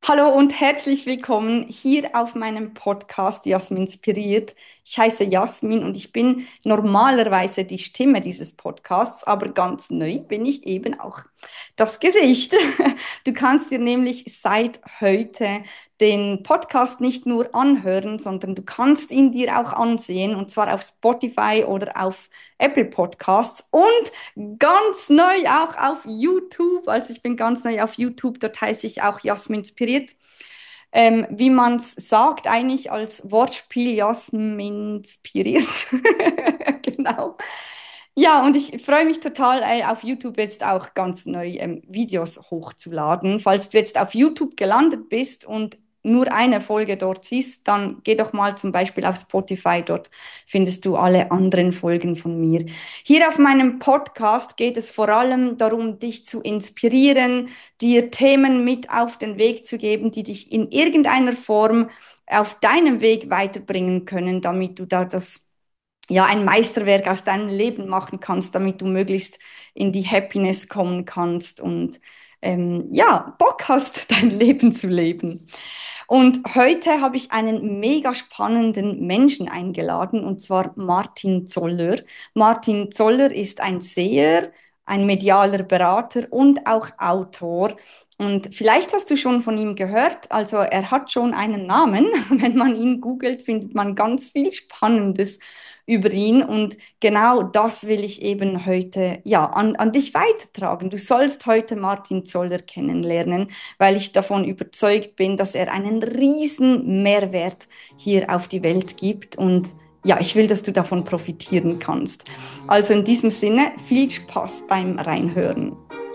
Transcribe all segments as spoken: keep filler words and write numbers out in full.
Hallo und herzlich willkommen hier auf meinem Podcast Jasmin inspiriert. Ich heiße Jasmin und ich bin normalerweise die Stimme dieses Podcasts, aber ganz neu bin ich eben auch das Gesicht. Du kannst dir nämlich seit heute den Podcast nicht nur anhören, sondern du kannst ihn dir auch ansehen, und zwar auf Spotify oder auf Apple Podcasts und ganz neu auch auf YouTube. Also ich bin ganz neu auf YouTube, dort heiße ich auch Jasmin inspiriert. Ähm, wie man es sagt, eigentlich als Wortspiel Jasmin inspiriert. Genau. Ja, und ich freue mich total, äh, auf YouTube jetzt auch ganz neu ähm, Videos hochzuladen. Falls du jetzt auf YouTube gelandet bist und nur eine Folge dort siehst, dann geh doch mal zum Beispiel auf Spotify, dort findest du alle anderen Folgen von mir. Hier auf meinem Podcast geht es vor allem darum, dich zu inspirieren, dir Themen mit auf den Weg zu geben, die dich in irgendeiner Form auf deinem Weg weiterbringen können, damit du da das ja, ein Meisterwerk aus deinem Leben machen kannst, damit du möglichst in die Happiness kommen kannst und ähm, ja, Bock hast, dein Leben zu leben. Und heute habe ich einen mega spannenden Menschen eingeladen, und zwar Martin Zoller. Martin Zoller ist ein Seher, ein medialer Berater und auch Autor. Und vielleicht hast du schon von ihm gehört, also er hat schon einen Namen. Wenn man ihn googelt, findet man ganz viel Spannendes über ihn. Und genau das will ich eben heute ja an, an dich weitertragen. Du sollst heute Martin Zoller kennenlernen, weil ich davon überzeugt bin, dass er einen riesen Mehrwert hier auf die Welt gibt. Und ja, ich will, dass du davon profitieren kannst. Also in diesem Sinne, viel Spaß beim Reinhören.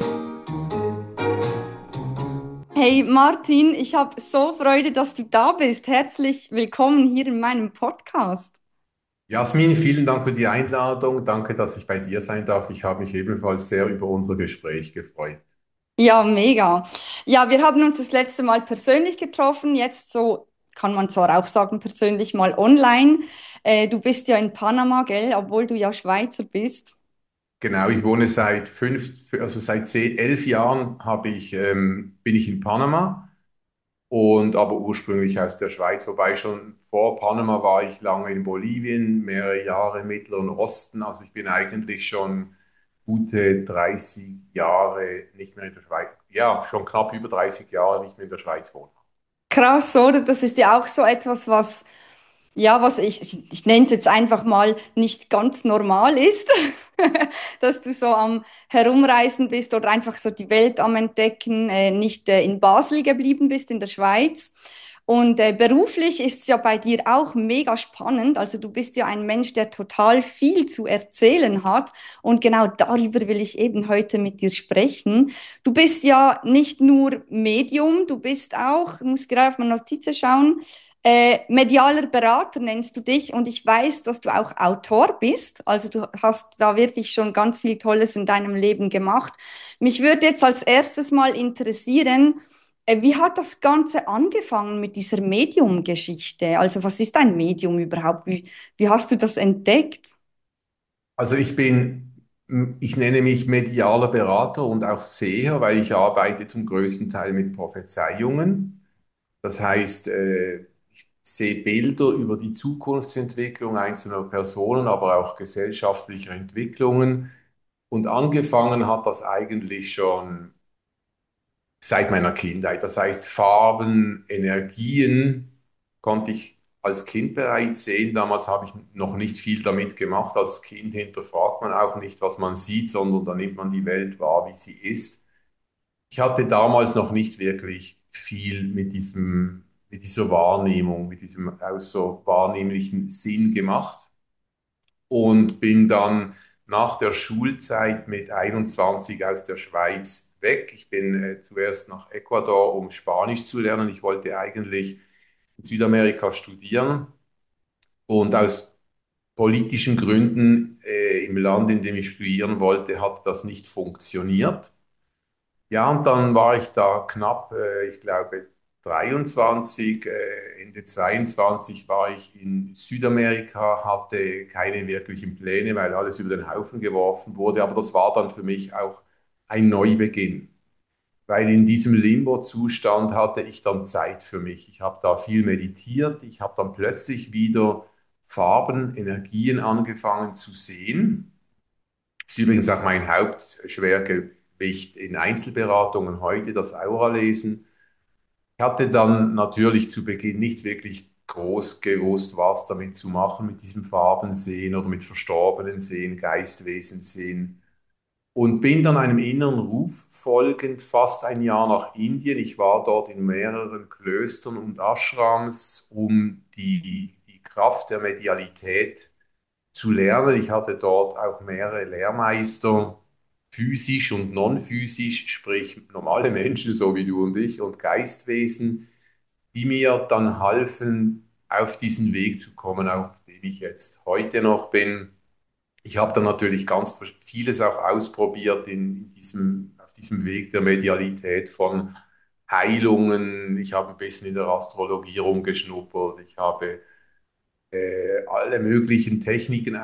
Hey Martin, ich habe so Freude, dass du da bist. Herzlich willkommen hier in meinem Podcast. Jasmin, vielen Dank für die Einladung. Danke, dass ich bei dir sein darf. Ich habe mich ebenfalls sehr über unser Gespräch gefreut. Ja, mega. Ja, wir haben uns das letzte Mal persönlich getroffen, jetzt so kann man zwar auch sagen, persönlich mal online. Äh, du bist ja in Panama, gell, obwohl du ja Schweizer bist. Genau, ich wohne seit fünf, also seit zehn, elf Jahren habe ich, ähm, bin ich in Panama und aber ursprünglich aus der Schweiz, wobei schon vor Panama war ich lange in Bolivien, mehrere Jahre im Mittleren Osten. Also ich bin eigentlich schon gute dreißig Jahre nicht mehr in der Schweiz, ja, schon knapp über dreißig Jahre nicht mehr in der Schweiz wohnen. Krass, oder? Das ist ja auch so etwas, was, ja, was ich, ich, ich nenne es jetzt einfach mal nicht ganz normal ist, dass du so am Herumreisen bist oder einfach so die Welt am Entdecken, äh, nicht äh, in Basel geblieben bist, in der Schweiz. Und äh, beruflich ist es ja bei dir auch mega spannend. Also du bist ja ein Mensch, der total viel zu erzählen hat. Und genau darüber will ich eben heute mit dir sprechen. Du bist ja nicht nur Medium, du bist auch, ich muss gerade auf meine Notizen schauen, äh, medialer Berater nennst du dich, und ich weiß, dass du auch Autor bist. Also du hast da wirklich schon ganz viel Tolles in deinem Leben gemacht. Mich würde jetzt als erstes mal interessieren, äh, wie hat das Ganze angefangen mit dieser Medium-Geschichte? Also was ist ein Medium überhaupt? Wie, wie hast du das entdeckt? Also ich bin, ich nenne mich medialer Berater und auch Seher, weil ich arbeite zum größten Teil mit Prophezeiungen. Das heißt, äh, ich sehe Bilder über die Zukunftsentwicklung einzelner Personen, aber auch gesellschaftlicher Entwicklungen. Und angefangen hat das eigentlich schon seit meiner Kindheit. Das heißt, Farben, Energien konnte ich als Kind bereits sehen. Damals habe ich noch nicht viel damit gemacht. Als Kind hinterfragt man auch nicht, was man sieht, sondern da nimmt man die Welt wahr, wie sie ist. Ich hatte damals noch nicht wirklich viel mit diesem, mit dieser Wahrnehmung, mit diesem außerwahrnehmlichen Sinn gemacht und bin dann nach der Schulzeit mit einundzwanzig aus der Schweiz weg. Ich bin äh, zuerst nach Ecuador, um Spanisch zu lernen. Ich wollte eigentlich in Südamerika studieren und aus politischen Gründen äh, im Land, in dem ich studieren wollte, hat das nicht funktioniert. Ja, und dann war ich da knapp, äh, ich glaube, dreiundzwanzig, äh, Ende zweiundzwanzig war ich in Südamerika, hatte keine wirklichen Pläne, weil alles über den Haufen geworfen wurde. Aber das war dann für mich auch ein Neubeginn, weil in diesem Limbo-Zustand hatte ich dann Zeit für mich. Ich habe da viel meditiert, ich habe dann plötzlich wieder Farben, Energien angefangen zu sehen. Das ist übrigens auch mein Hauptschwergewicht in Einzelberatungen heute, das Auralesen. Ich hatte dann natürlich zu Beginn nicht wirklich groß gewusst, was damit zu machen, mit diesem Farbensehen oder mit Verstorbenen sehen, Geistwesen sehen. Und bin dann einem inneren Ruf folgend fast ein Jahr nach Indien. Ich war dort in mehreren Klöstern und Ashrams, um die, die Kraft der Medialität zu lernen. Ich hatte dort auch mehrere Lehrmeister, physisch und non-physisch, sprich normale Menschen, so wie du und ich, und Geistwesen, die mir dann halfen, auf diesen Weg zu kommen, auf dem ich jetzt heute noch bin. Ich habe dann natürlich ganz vieles auch ausprobiert in, in diesem, auf diesem Weg der Medialität von Heilungen. Ich habe ein bisschen in der Astrologie rumgeschnuppert. Ich habe äh, alle möglichen Techniken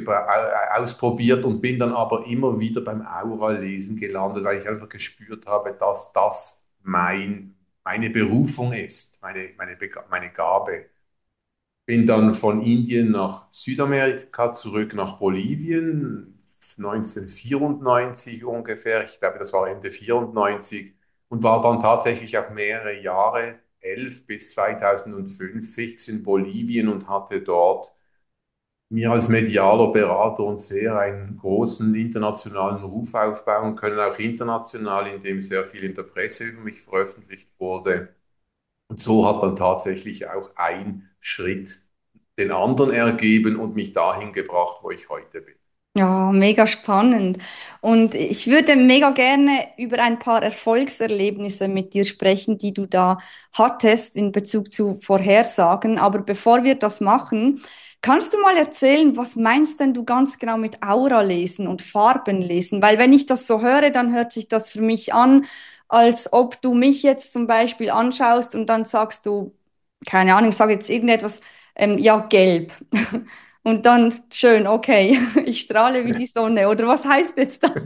ausprobiert und bin dann aber immer wieder beim Aura-Lesen gelandet, weil ich einfach gespürt habe, dass das mein, meine Berufung ist, meine, meine, meine Gabe. Bin dann von Indien nach Südamerika zurück nach Bolivien, neunzehnhundertvierundneunzig ungefähr. Ich glaube, das war Ende vierundneunzig und war dann tatsächlich auch mehrere Jahre, elf bis zweitausendfünf, fix in Bolivien und hatte dort mir als medialer Berater und Seher einen großen internationalen Ruf aufbauen können, auch international, indem sehr viel in der Presse über mich veröffentlicht wurde. Und so hat dann tatsächlich auch ein Schritt den anderen ergeben und mich dahin gebracht, wo ich heute bin. Ja, mega spannend. Und ich würde mega gerne über ein paar Erfolgserlebnisse mit dir sprechen, die du da hattest in Bezug zu Vorhersagen. Aber bevor wir das machen, kannst du mal erzählen, was meinst denn du ganz genau mit Aura lesen und Farben lesen? Weil wenn ich das so höre, dann hört sich das für mich an, als ob du mich jetzt zum Beispiel anschaust und dann sagst du, keine Ahnung, ich sage jetzt irgendetwas, ähm, ja, gelb. Und dann schön, okay, ich strahle wie die Sonne. Oder was heißt jetzt das?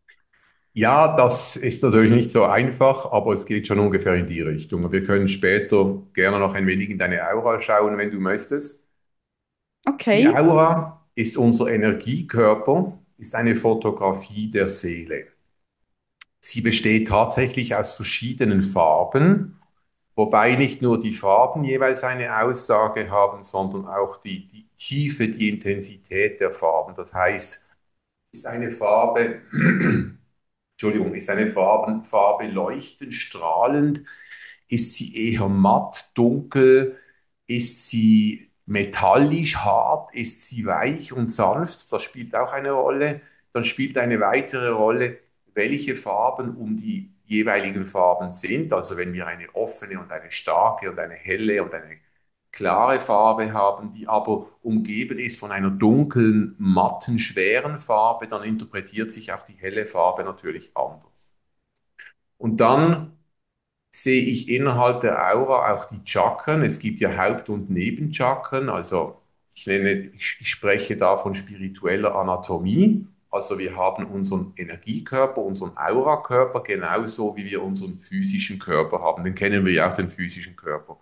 Ja, das ist natürlich nicht so einfach, aber es geht schon ungefähr in die Richtung. Und wir können später gerne noch ein wenig in deine Aura schauen, wenn du möchtest. Die Okay. Aura ist unser Energiekörper, ist eine Fotografie der Seele. Sie besteht tatsächlich aus verschiedenen Farben, wobei nicht nur die Farben jeweils eine Aussage haben, sondern auch die, die Tiefe, die Intensität der Farben. Das heißt, ist eine Farbe, Entschuldigung, ist eine Farben, Farbe leuchtend, strahlend, ist sie eher matt, dunkel, ist sie metallisch, hart, ist sie weich und sanft, das spielt auch eine Rolle. Dann spielt eine weitere Rolle, welche Farben um die jeweiligen Farben sind. Also wenn wir eine offene und eine starke und eine helle und eine klare Farbe haben, die aber umgeben ist von einer dunklen, matten, schweren Farbe, dann interpretiert sich auch die helle Farbe natürlich anders. Und dann sehe ich innerhalb der Aura auch die Chakren. Es gibt ja Haupt- und Nebenchakren. Also ich nenne, ich, ich spreche da von spiritueller Anatomie. Also wir haben unseren Energiekörper, unseren Aurakörper, genauso wie wir unseren physischen Körper haben. Den kennen wir ja auch, den physischen Körper.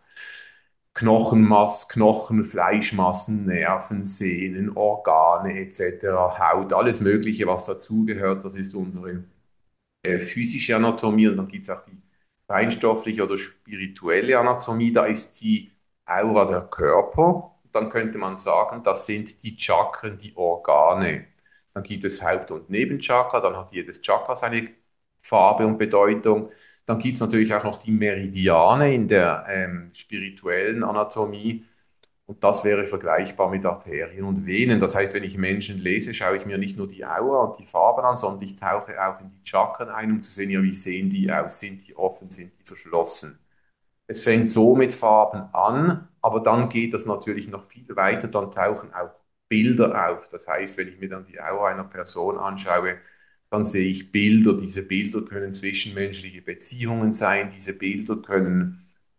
Knochenmass, Knochen, Fleischmassen, Nerven, Sehnen, Organe et cetera, Haut, alles Mögliche, was dazugehört, das ist unsere äh, physische Anatomie und dann gibt es auch die feinstoffliche oder spirituelle Anatomie, da ist die Aura der Körper. Dann könnte man sagen, das sind die Chakren, die Organe. Dann gibt es Haupt- und Nebenchakra, dann hat jedes Chakra seine Farbe und Bedeutung. Dann gibt es natürlich auch noch die Meridiane in der ähm, spirituellen Anatomie. Und das wäre vergleichbar mit Arterien und Venen. Das heißt, wenn ich Menschen lese, schaue ich mir nicht nur die Aura und die Farben an, sondern ich tauche auch in die Chakren ein, um zu sehen, ja, wie sehen die aus? Sind die offen? Sind die verschlossen? Es fängt so mit Farben an, aber dann geht das natürlich noch viel weiter. Dann tauchen auch Bilder auf. Das heißt, wenn ich mir dann die Aura einer Person anschaue, dann sehe ich Bilder. Diese Bilder können zwischenmenschliche Beziehungen sein. Diese Bilder können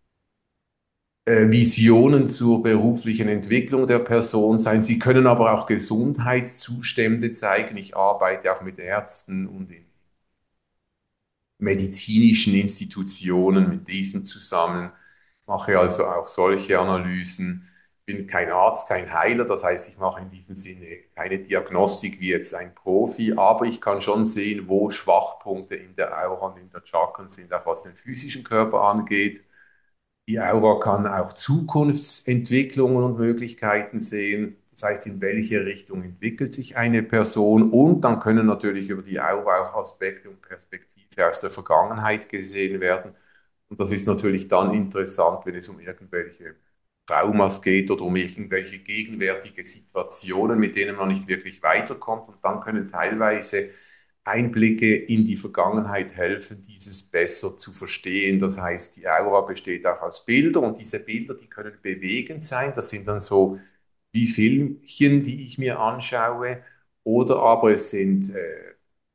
äh, Visionen zur beruflichen Entwicklung der Person sein. Sie können aber auch Gesundheitszustände zeigen. Ich arbeite auch mit Ärzten und in medizinischen Institutionen, mit diesen zusammen. Ich mache also auch solche Analysen. Ich bin kein Arzt, kein Heiler, das heißt, ich mache in diesem Sinne keine Diagnostik wie jetzt ein Profi, aber ich kann schon sehen, wo Schwachpunkte in der Aura und in der Chakren sind, auch was den physischen Körper angeht. Die Aura kann auch Zukunftsentwicklungen und Möglichkeiten sehen. Das heißt, in welche Richtung entwickelt sich eine Person? Und dann können natürlich über die Aura auch Aspekte und Perspektive aus der Vergangenheit gesehen werden. Und das ist natürlich dann interessant, wenn es um irgendwelche Traumas geht oder um irgendwelche gegenwärtige Situationen, mit denen man nicht wirklich weiterkommt. Und dann können teilweise Einblicke in die Vergangenheit helfen, dieses besser zu verstehen. Das heißt, die Aura besteht auch aus Bildern und diese Bilder, die können bewegend sein. Das sind dann so wie Filmchen, die ich mir anschaue. Oder aber es sind äh,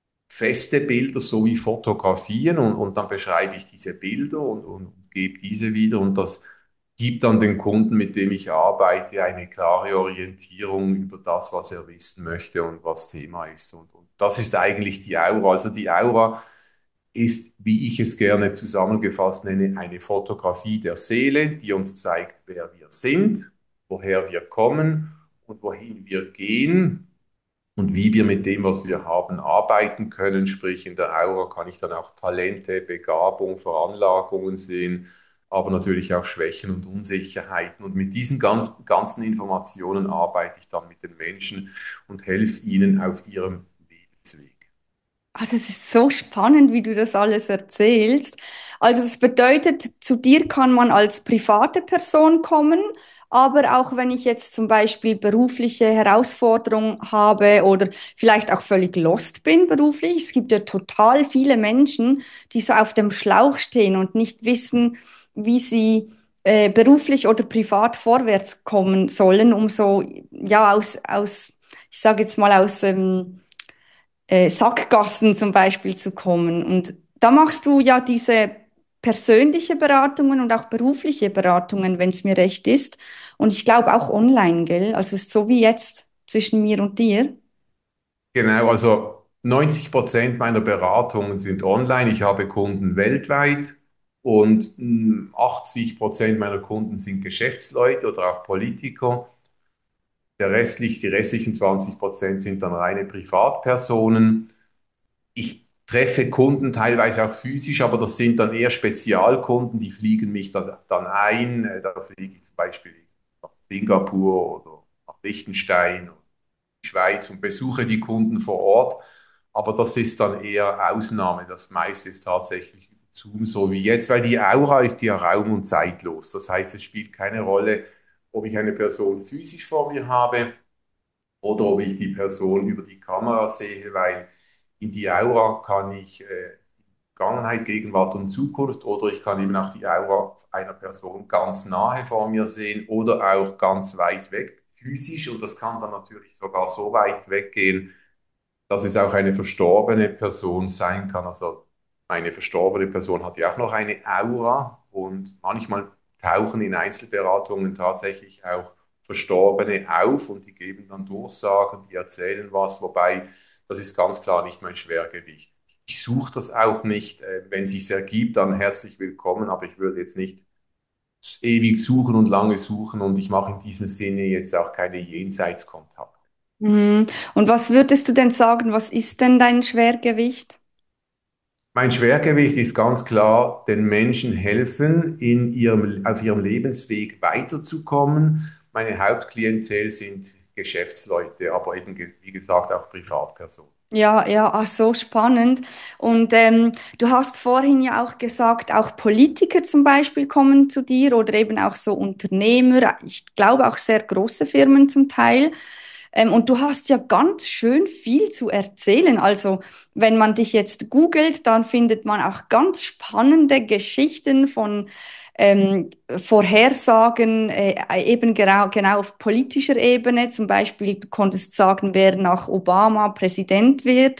feste Bilder, so wie Fotografien und, und dann beschreibe ich diese Bilder und, und, und gebe diese wieder und das gibt dann den Kunden, mit dem ich arbeite, eine klare Orientierung über das, was er wissen möchte und was Thema ist. Und, und das ist eigentlich die Aura. Also die Aura ist, wie ich es gerne zusammengefasst nenne, eine Fotografie der Seele, die uns zeigt, wer wir sind, woher wir kommen und wohin wir gehen und wie wir mit dem, was wir haben, arbeiten können. Sprich, in der Aura kann ich dann auch Talente, Begabung, Veranlagungen sehen, aber natürlich auch Schwächen und Unsicherheiten. Und mit diesen ganz, ganzen Informationen arbeite ich dann mit den Menschen und helfe ihnen auf ihrem Lebensweg. Ah, das ist so spannend, wie du das alles erzählst. Also das bedeutet, zu dir kann man als private Person kommen, aber auch wenn ich jetzt zum Beispiel berufliche Herausforderungen habe oder vielleicht auch völlig lost bin beruflich. Es gibt ja total viele Menschen, die so auf dem Schlauch stehen und nicht wissen, wie sie äh, beruflich oder privat vorwärts kommen sollen, um so, ja, aus, aus, ich sage jetzt mal aus, ähm, äh, Sackgassen zum Beispiel zu kommen. Und da machst du ja diese persönliche Beratungen und auch berufliche Beratungen, wenn es mir recht ist. Und ich glaube auch online, gell? Also es ist so wie jetzt zwischen mir und dir. Genau, also neunzig Prozent meiner Beratungen sind online. Ich habe Kunden weltweit und mh, achtzig Prozent meiner Kunden sind Geschäftsleute oder auch Politiker. Der restlich, die restlichen zwanzig Prozent sind dann reine Privatpersonen. Ich treffe Kunden teilweise auch physisch, aber das sind dann eher Spezialkunden, die fliegen mich da, dann ein. Äh, Da fliege ich zum Beispiel nach Singapur oder nach Liechtenstein oder die Schweiz und besuche die Kunden vor Ort. Aber das ist dann eher Ausnahme. Das meiste ist tatsächlich über Zoom, so wie jetzt, weil die Aura ist ja raum- und zeitlos. Das heißt, es spielt keine Rolle, ob ich eine Person physisch vor mir habe oder ob ich die Person über die Kamera sehe, weil in die Aura kann ich äh, Vergangenheit, Gegenwart und Zukunft oder ich kann eben auch die Aura einer Person ganz nahe vor mir sehen oder auch ganz weit weg physisch und das kann dann natürlich sogar so weit weggehen, dass es auch eine verstorbene Person sein kann. Also eine verstorbene Person hat ja auch noch eine Aura und manchmal tauchen in Einzelberatungen tatsächlich auch Verstorbene auf und die geben dann Durchsagen, die erzählen was, wobei das ist ganz klar nicht mein Schwergewicht. Ich suche das auch nicht. Äh, Wenn es sich ergibt, dann herzlich willkommen, aber ich würde jetzt nicht ewig suchen und lange suchen und ich mache in diesem Sinne jetzt auch keine Jenseitskontakte. Mhm. Und was würdest du denn sagen, was ist denn dein Schwergewicht? Mein Schwergewicht ist ganz klar, den Menschen helfen, in ihrem, auf ihrem Lebensweg weiterzukommen. Meine Hauptklientel sind Geschäftsleute, aber eben, ge- wie gesagt, auch Privatpersonen. Ja, ja, ach, so spannend. Und ähm, du hast vorhin ja auch gesagt, auch Politiker zum Beispiel kommen zu dir oder eben auch so Unternehmer, ich glaube auch sehr große Firmen zum Teil. Ähm, und du hast ja ganz schön viel zu erzählen. Also wenn man dich jetzt googelt, dann findet man auch ganz spannende Geschichten von ähm, Vorhersagen, äh, eben genau, genau auf politischer Ebene. Zum Beispiel, du konntest sagen, wer nach Obama Präsident wird.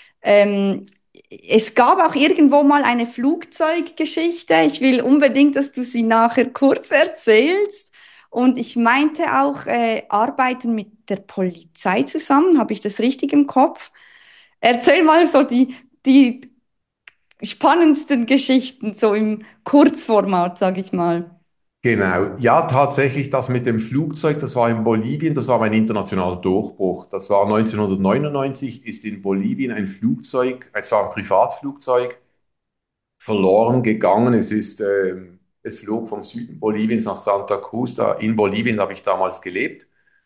Ähm, Es gab auch irgendwo mal eine Flugzeuggeschichte. Ich will unbedingt, dass du sie nachher kurz erzählst. Und ich meinte auch, äh, arbeiten mit der Polizei zusammen. Habe ich das richtig im Kopf? Erzähl mal so die, die spannendsten Geschichten, so im Kurzformat, sage ich mal. Genau, ja, tatsächlich das mit dem Flugzeug, das war in Bolivien, das war mein internationaler Durchbruch. Das war neunzehnhundertneunundneunzig, ist in Bolivien ein Flugzeug, es war ein Privatflugzeug, verloren gegangen. Es ist, ähm, es flog vom Süden Boliviens nach Santa Cruz. Da in Bolivien habe ich damals gelebt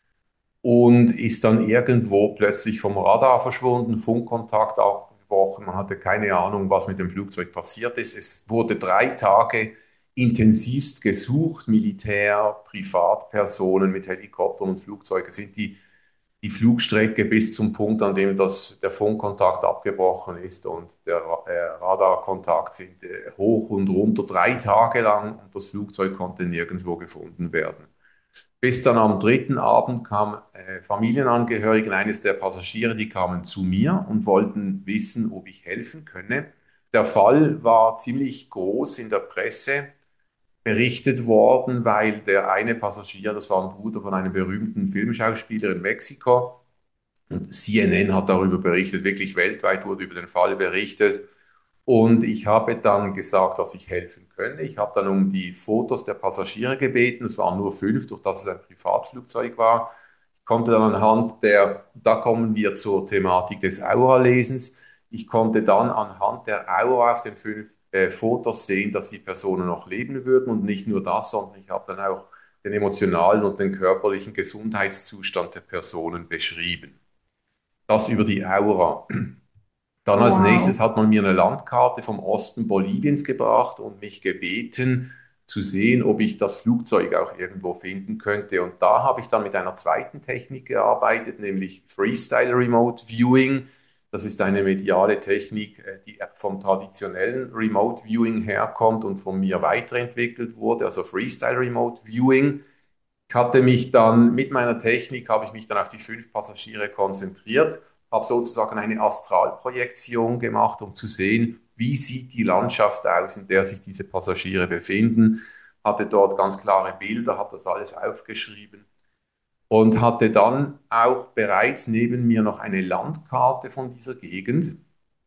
und ist dann irgendwo plötzlich vom Radar verschwunden, Funkkontakt abgebrochen. Man hatte keine Ahnung, was mit dem Flugzeug passiert ist. Es wurde drei Tage intensivst gesucht. Militär, Privatpersonen mit Helikoptern und Flugzeugen sind die die Flugstrecke bis zum Punkt, an dem das, der Funkkontakt abgebrochen ist und der äh, Radarkontakt sind äh, hoch und runter drei Tage lang und das Flugzeug konnte nirgendwo gefunden werden. Bis dann am dritten Abend kamen äh, Familienangehörige, eines der Passagiere, die kamen zu mir und wollten wissen, ob ich helfen könne. Der Fall war ziemlich groß in der Presse berichtet worden, weil der eine Passagier, das war ein Bruder von einem berühmten Filmschauspieler in Mexiko, und C N N hat darüber berichtet, wirklich weltweit wurde über den Fall berichtet. Und ich habe dann gesagt, dass ich helfen könne. Ich habe dann um die Fotos der Passagiere gebeten. Es waren nur fünf, durch das es ein Privatflugzeug war. Ich konnte dann anhand der, da kommen wir zur Thematik des Aura-Lesens, ich konnte dann anhand der Aura auf den fünf äh, Fotos sehen, dass die Personen noch leben würden. Und nicht nur das, sondern ich habe dann auch den emotionalen und den körperlichen Gesundheitszustand der Personen beschrieben. Das über die Aura. Dann als nächstes Wow. hat man mir eine Landkarte vom Osten Boliviens gebracht und mich gebeten, zu sehen, ob ich das Flugzeug auch irgendwo finden könnte. Und da habe ich dann mit einer zweiten Technik gearbeitet, nämlich Freestyle Remote Viewing. Das ist eine mediale Technik, äh, die vom traditionellen Remote Viewing herkommt und von mir weiterentwickelt wurde, also Freestyle Remote Viewing. Ich hatte mich dann mit meiner Technik, habe ich mich dann auf die fünf Passagiere konzentriert, habe sozusagen eine Astralprojektion gemacht, um zu sehen, wie sieht die Landschaft aus, in der sich diese Passagiere befinden, hatte dort ganz klare Bilder, habe das alles aufgeschrieben und hatte dann auch bereits neben mir noch eine Landkarte von dieser Gegend.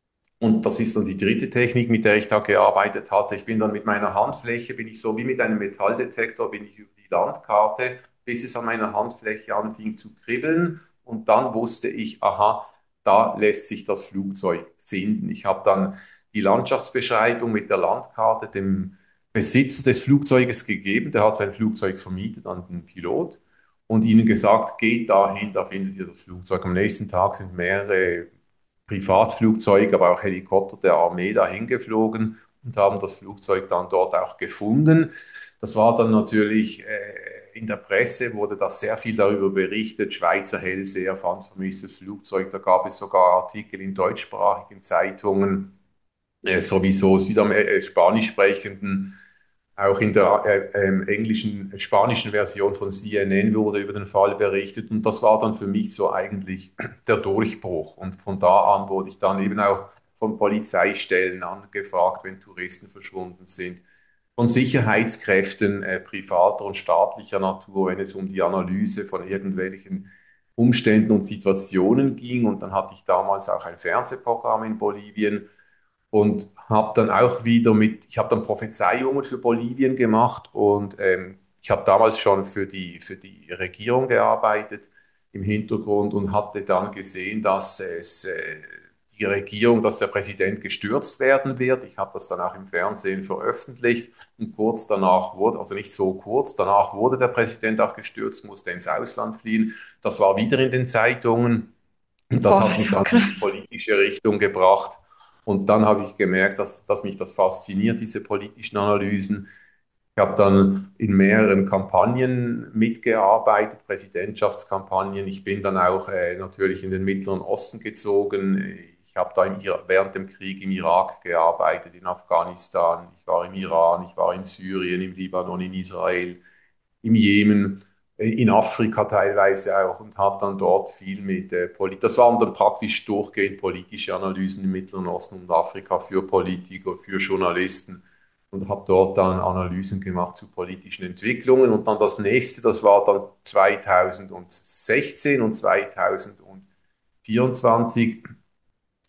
Und das ist dann die dritte Technik, mit der ich da gearbeitet hatte. Ich bin dann mit meiner Handfläche, bin ich so wie mit einem Metalldetektor, bin ich über die Landkarte, bis es an meiner Handfläche anfing zu kribbeln. Und dann wusste ich, aha, da lässt sich das Flugzeug finden. Ich habe dann die Landschaftsbeschreibung mit der Landkarte dem Besitzer des Flugzeuges gegeben. Der hat sein Flugzeug vermietet an den Pilot und ihnen gesagt, geht dahin, da findet ihr das Flugzeug. Am nächsten Tag sind mehrere Privatflugzeuge, aber auch Helikopter der Armee dahin geflogen und haben das Flugzeug dann dort auch gefunden. Das war dann natürlich äh, in der Presse, wurde das sehr viel darüber berichtet. Schweizer Hellseher fand vermisstes Flugzeug. Da gab es sogar Artikel in deutschsprachigen Zeitungen, äh, sowieso Südam äh, spanisch sprechenden. Auch in der äh, ähm, englischen, äh, spanischen Version von C N N wurde über den Fall berichtet und das war dann für mich so eigentlich der Durchbruch. Und von da an wurde ich dann eben auch von Polizeistellen angefragt, wenn Touristen verschwunden sind, von Sicherheitskräften äh, privater und staatlicher Natur, wenn es um die Analyse von irgendwelchen Umständen und Situationen ging. Und dann hatte ich damals auch ein Fernsehprogramm in Bolivien und habe dann auch wieder mit, ich habe dann Prophezeiungen für Bolivien gemacht und ähm, ich habe damals schon für die, für die Regierung gearbeitet im Hintergrund und hatte dann gesehen, dass es äh, die Regierung, dass der Präsident gestürzt werden wird. Ich habe das dann auch im Fernsehen veröffentlicht und kurz danach wurde, also nicht so kurz, danach wurde der Präsident auch gestürzt, musste ins Ausland fliehen. Das war wieder in den Zeitungen. Und das Boah, hat mich so dann in die krass. politische Richtung gebracht. Und dann habe ich gemerkt, dass, dass mich das fasziniert, diese politischen Analysen. Ich habe dann in mehreren Kampagnen mitgearbeitet, Präsidentschaftskampagnen. Ich bin dann auch äh, natürlich in den Mittleren Osten gezogen. Ich habe da im, während dem Krieg im Irak gearbeitet, in Afghanistan. Ich war im Iran, ich war in Syrien, im Libanon, in Israel, im Jemen, äh, in Afrika teilweise auch und habe dann dort viel mit äh, Polit. Das waren dann praktisch durchgehend politische Analysen im Mittleren Osten und Afrika für Politiker, für Journalisten und habe dort dann Analysen gemacht zu politischen Entwicklungen. Und dann das nächste, das war dann zweitausendsechzehn und zweitausendvierundzwanzig,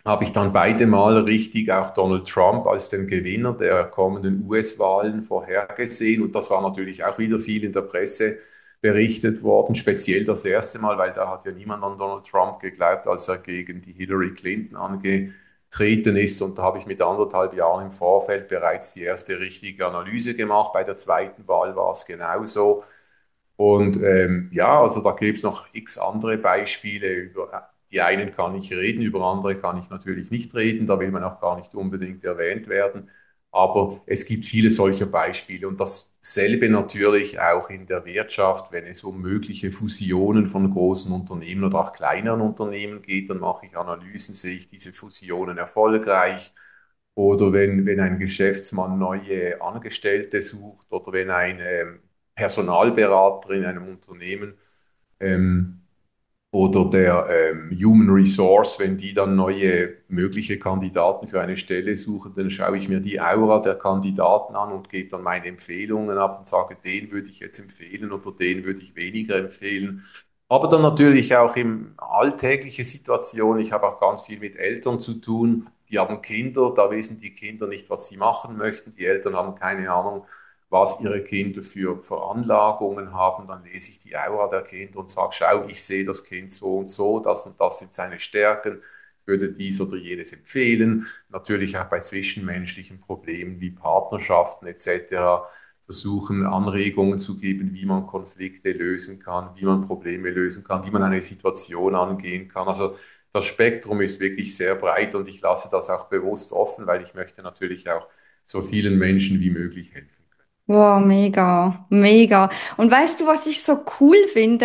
habe ich dann beide Mal richtig auch Donald Trump als den Gewinner der kommenden U S-Wahlen vorhergesehen. Und das war natürlich auch wieder viel in der Presse berichtet worden, speziell das erste Mal, weil da hat ja niemand an Donald Trump geglaubt, als er gegen die Hillary Clinton angetreten ist. Und da habe ich mit anderthalb Jahren im Vorfeld bereits die erste richtige Analyse gemacht. Bei der zweiten Wahl war es genauso. Und ähm, ja, also da gibt es noch x andere Beispiele. Über die einen kann ich reden, über andere kann ich natürlich nicht reden. Da will man auch gar nicht unbedingt erwähnt werden. Aber es gibt viele solcher Beispiele. Und dasselbe natürlich auch in der Wirtschaft, wenn es um mögliche Fusionen von großen Unternehmen oder auch kleineren Unternehmen geht, dann mache ich Analysen, sehe ich diese Fusionen erfolgreich. Oder wenn, wenn ein Geschäftsmann neue Angestellte sucht oder wenn ein ähm, Personalberater in einem Unternehmen ähm, oder der ähm, Human Resource, wenn die dann neue mögliche Kandidaten für eine Stelle suchen, dann schaue ich mir die Aura der Kandidaten an und gebe dann meine Empfehlungen ab und sage, den würde ich jetzt empfehlen oder den würde ich weniger empfehlen. Aber dann natürlich auch in alltägliche Situationen. Ich habe auch ganz viel mit Eltern zu tun. Die haben Kinder, da wissen die Kinder nicht, was sie machen möchten. Die Eltern haben keine Ahnung, was ihre Kinder für Veranlagungen haben. Dann lese ich die Aura der Kinder und sage, schau, ich sehe das Kind so und so, das und das sind seine Stärken, ich würde dies oder jenes empfehlen. Natürlich auch bei zwischenmenschlichen Problemen wie Partnerschaften et cetera versuchen Anregungen zu geben, wie man Konflikte lösen kann, wie man Probleme lösen kann, wie man eine Situation angehen kann. Also das Spektrum ist wirklich sehr breit und ich lasse das auch bewusst offen, weil ich möchte natürlich auch so vielen Menschen wie möglich helfen. Wow, mega, mega. Und weißt du, was ich so cool finde?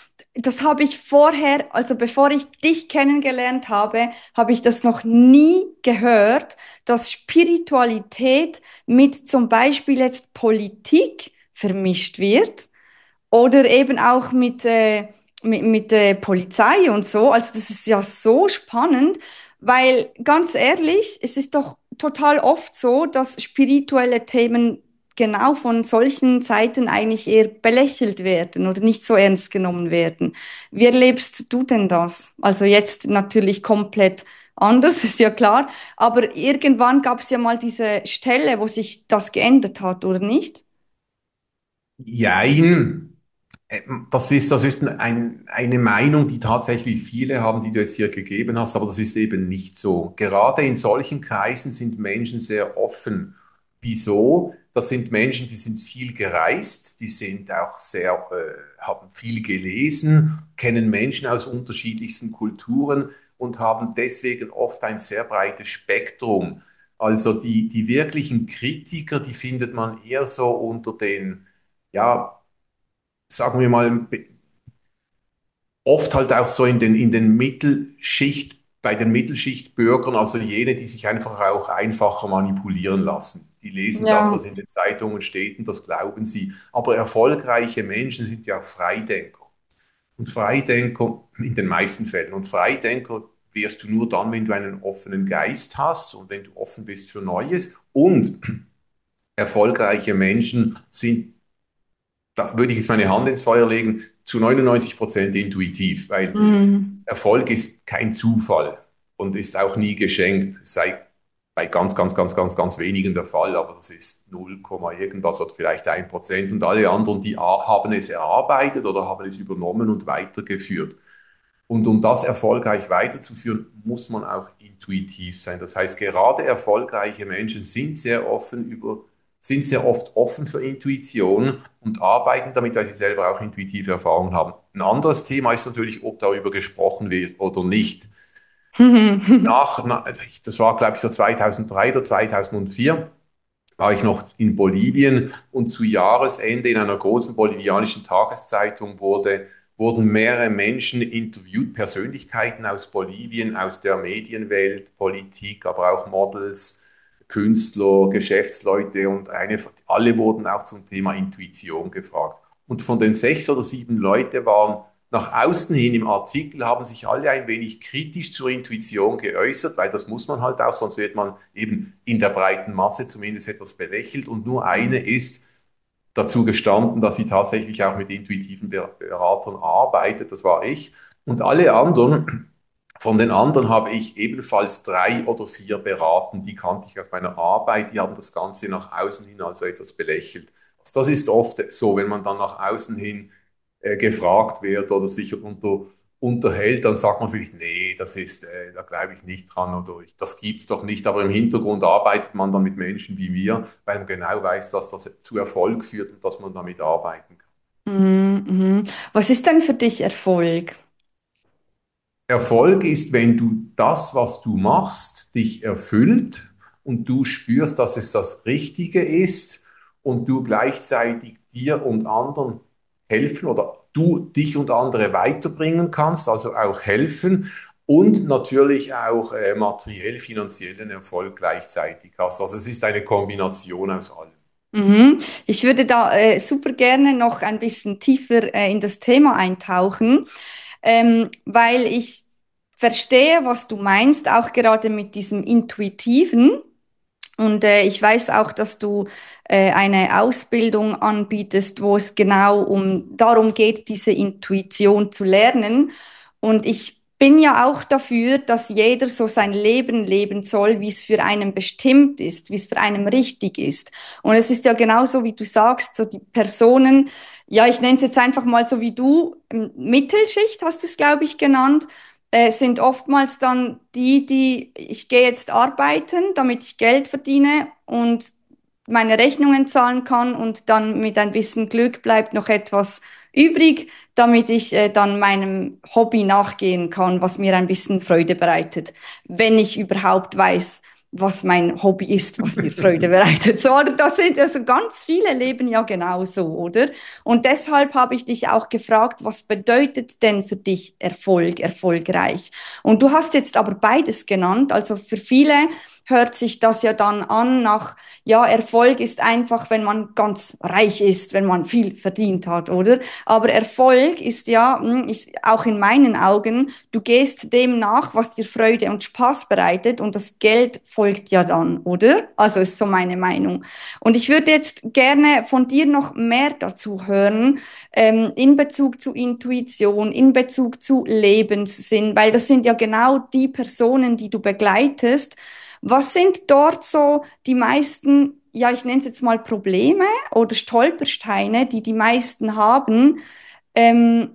Das habe ich vorher, also bevor ich dich kennengelernt habe, habe ich das noch nie gehört, dass Spiritualität mit zum Beispiel jetzt Politik vermischt wird oder eben auch mit, äh, mit, mit der Polizei und so. Also das ist ja so spannend, weil ganz ehrlich, es ist doch total oft so, dass spirituelle Themen genau von solchen Seiten eigentlich eher belächelt werden oder nicht so ernst genommen werden. Wie erlebst du denn das? Also jetzt natürlich komplett anders, ist ja klar, aber irgendwann gab es ja mal diese Stelle, wo sich das geändert hat, oder nicht? Jein. Äh, Das ist, das ist ein, eine Meinung, die tatsächlich viele haben, die du jetzt hier gegeben hast, aber das ist eben nicht so. Gerade in solchen Kreisen sind Menschen sehr offen. Wieso? Das sind Menschen, die sind viel gereist, die sind auch sehr, äh, haben viel gelesen, kennen Menschen aus unterschiedlichsten Kulturen und haben deswegen oft ein sehr breites Spektrum. Also die, die wirklichen Kritiker, die findet man eher so unter den, ja, sagen wir mal, oft halt auch so in den, in den Mittelschicht, bei den Mittelschichtbürgern, also jene, die sich einfach auch einfacher manipulieren lassen. Die lesen das, Ja. was in den Zeitungen steht und das glauben sie. Aber erfolgreiche Menschen sind ja auch Freidenker. Und Freidenker in den meisten Fällen. Und Freidenker wirst du nur dann, wenn du einen offenen Geist hast und wenn du offen bist für Neues. Und erfolgreiche Menschen sind, da würde ich jetzt meine Hand ins Feuer legen, zu neunundneunzig Prozent intuitiv, weil Mhm. Erfolg ist kein Zufall und ist auch nie geschenkt. Es sei bei ganz, ganz, ganz, ganz, ganz wenigen der Fall, aber das ist null, irgendwas oder vielleicht ein Prozent. Und alle anderen, die haben es erarbeitet oder haben es übernommen und weitergeführt. Und um das erfolgreich weiterzuführen, muss man auch intuitiv sein. Das heißt, gerade erfolgreiche Menschen sind sehr offen über, sind sehr oft offen für Intuition und arbeiten damit, weil sie selber auch intuitive Erfahrungen haben. Ein anderes Thema ist natürlich, ob darüber gesprochen wird oder nicht. Nach, na, das war, glaube ich, so zweitausenddrei oder zweitausendvier, war ich noch in Bolivien und zu Jahresende in einer großen bolivianischen Tageszeitung wurde, wurden mehrere Menschen interviewt, Persönlichkeiten aus Bolivien, aus der Medienwelt, Politik, aber auch Models, Künstler, Geschäftsleute und eine, alle wurden auch zum Thema Intuition gefragt. Und von den sechs oder sieben Leute waren nach außen hin im Artikel haben sich alle ein wenig kritisch zur Intuition geäußert, weil das muss man halt auch, sonst wird man eben in der breiten Masse zumindest etwas belächelt. Und nur eine ist dazu gestanden, dass sie tatsächlich auch mit intuitiven Beratern arbeitet, das war ich. Und alle anderen Von den anderen habe ich ebenfalls drei oder vier beraten, die kannte ich aus meiner Arbeit, die haben das Ganze nach außen hin also etwas belächelt. Also das ist oft so, wenn man dann nach außen hin äh, gefragt wird oder sich unter, unterhält, dann sagt man vielleicht, nee, das ist, äh, da glaube ich nicht dran oder ich, das gibt's doch nicht. Aber im Hintergrund arbeitet man dann mit Menschen wie mir, weil man genau weiß, dass das zu Erfolg führt und dass man damit arbeiten kann. Mhm, mhm. Was ist denn für dich Erfolg? Erfolg ist, wenn du das, was du machst, dich erfüllt und du spürst, dass es das Richtige ist und du gleichzeitig dir und anderen helfen oder du dich und andere weiterbringen kannst, also auch helfen und natürlich auch äh, materiell, finanziellen Erfolg gleichzeitig hast. Also es ist eine Kombination aus allem. Mhm. Ich würde da äh, super gerne noch ein bisschen tiefer äh, in das Thema eintauchen, ähm, weil ich verstehe, was du meinst, auch gerade mit diesem Intuitiven. Und äh, ich weiß auch, dass du äh, eine Ausbildung anbietest, wo es genau um darum geht, diese Intuition zu lernen. Und ich bin ja auch dafür, dass jeder so sein Leben leben soll, wie es für einen bestimmt ist, wie es für einen richtig ist. Und es ist ja genauso, wie du sagst, so die Personen, ja, ich nenne es jetzt einfach mal so wie du, ähm, Mittelschicht hast du es, glaube ich, genannt, äh, sind oftmals dann die, die, ich gehe jetzt arbeiten, damit ich Geld verdiene und meine Rechnungen zahlen kann und dann mit ein bisschen Glück bleibt noch etwas übrig, damit ich äh, dann meinem Hobby nachgehen kann, was mir ein bisschen Freude bereitet, wenn ich überhaupt weiß, was mein Hobby ist, was mir Freude bereitet. So, oder das sind also ganz viele leben ja genauso, oder? Und deshalb habe ich dich auch gefragt, was bedeutet denn für dich Erfolg, erfolgreich? Und du hast jetzt aber beides genannt. Also für viele hört sich das ja dann an nach, ja, Erfolg ist einfach, wenn man ganz reich ist, wenn man viel verdient hat, oder? Aber Erfolg ist ja, hm, ist auch in meinen Augen, du gehst dem nach, was dir Freude und Spaß bereitet und das Geld folgt ja dann, oder? Also ist so meine Meinung. Und ich würde jetzt gerne von dir noch mehr dazu hören, ähm, in Bezug zu Intuition, in Bezug zu Lebenssinn, weil das sind ja genau die Personen, die du begleitest. Was sind dort so die meisten, ja, ich nenne es jetzt mal Probleme oder Stolpersteine, die die meisten haben, ähm,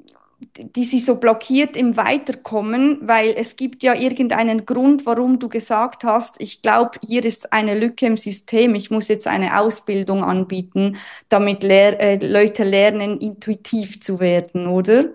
die sie so blockiert im Weiterkommen, weil es gibt ja irgendeinen Grund, warum du gesagt hast, ich glaube, hier ist eine Lücke im System, ich muss jetzt eine Ausbildung anbieten, damit lehr äh, Leute lernen, intuitiv zu werden, oder?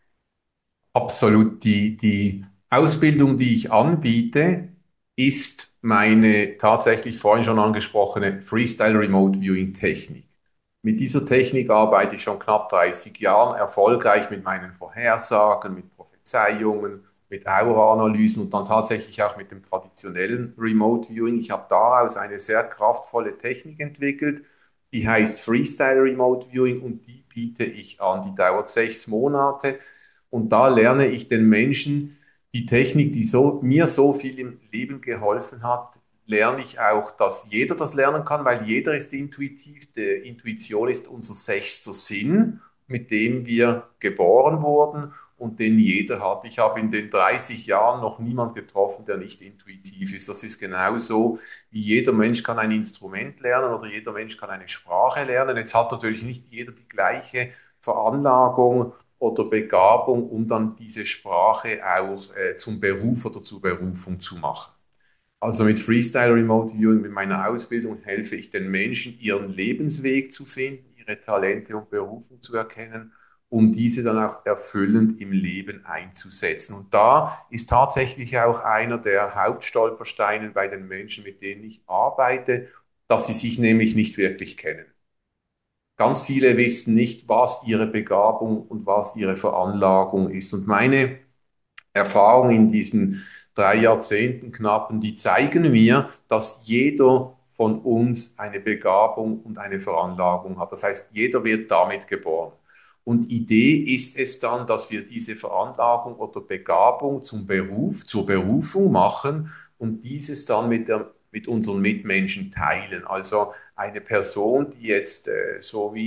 Absolut. Die, die Ausbildung, die ich anbiete, ist meine tatsächlich vorhin schon angesprochene Freestyle Remote Viewing Technik. Mit dieser Technik arbeite ich schon knapp dreißig Jahren erfolgreich mit meinen Vorhersagen, mit Prophezeiungen, mit Aura-Analysen und dann tatsächlich auch mit dem traditionellen Remote Viewing. Ich habe daraus eine sehr kraftvolle Technik entwickelt, die heißt Freestyle Remote Viewing und die biete ich an. Die dauert sechs Monate. Und da lerne ich den Menschen die Technik, die so, mir so viel im Leben geholfen hat, lerne ich auch, dass jeder das lernen kann, weil jeder ist intuitiv. Die Intuition ist unser sechster Sinn, mit dem wir geboren wurden und den jeder hat. Ich habe in den dreißig Jahren noch niemand getroffen, der nicht intuitiv ist. Das ist genauso, wie jeder Mensch kann ein Instrument lernen oder jeder Mensch kann eine Sprache lernen. Jetzt hat natürlich nicht jeder die gleiche Veranlagung oder Begabung, um dann diese Sprache auch äh, zum Beruf oder zur Berufung zu machen. Also mit Freestyle Remote Viewing, mit meiner Ausbildung helfe ich den Menschen, ihren Lebensweg zu finden, ihre Talente und Berufung zu erkennen, um diese dann auch erfüllend im Leben einzusetzen. Und da ist tatsächlich auch einer der Hauptstolpersteine bei den Menschen, mit denen ich arbeite, dass sie sich nämlich nicht wirklich kennen. Ganz viele wissen nicht, was ihre Begabung und was ihre Veranlagung ist. Und meine Erfahrung in diesen drei Jahrzehnten knappen, die zeigen mir, dass jeder von uns eine Begabung und eine Veranlagung hat. Das heißt, jeder wird damit geboren. Und Idee ist es dann, dass wir diese Veranlagung oder Begabung zum Beruf, zur Berufung machen und dieses dann mit der, mit unseren Mitmenschen teilen. Also eine Person, die jetzt äh, so wie